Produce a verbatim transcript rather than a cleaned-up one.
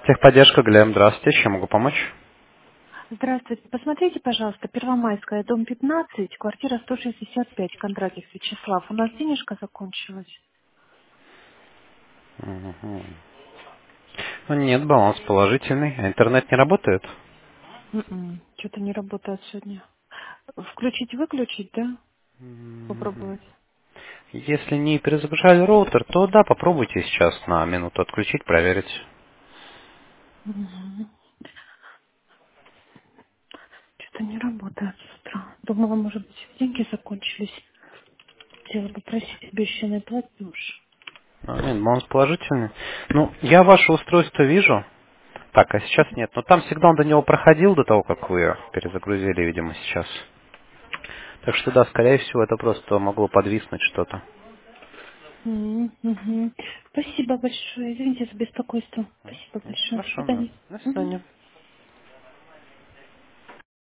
Техподдержка, Глеб, здравствуйте, чем могу помочь? Здравствуйте. Посмотрите, пожалуйста, Первомайская, дом пятнадцать, квартира сто шестьдесят пять, Кондратьев Вячеслав. У нас денежка закончилась. Мгм. Ну, нет, баланс положительный. А интернет не работает? Что-то не работает сегодня. Включить-выключить, да? Мгм. Попробовать. Если не перезагружали роутер, то да, попробуйте сейчас на минуту отключить, проверить. Что-то не работает с утра. Думала, может быть, деньги закончились. Хотела попросить обещанный платеж. А, нет, баланс положительный. Ну, я ваше устройство вижу. Так, а сейчас нет. Но там сигнал до него проходил до того, как вы перезагрузили, видимо, сейчас. Так что да, скорее всего, это просто могло подвиснуть что-то. М, мгм. Спасибо большое. Извините за беспокойство. Спасибо Ничего большое. До страшного. свидания. До Мгм. свидания.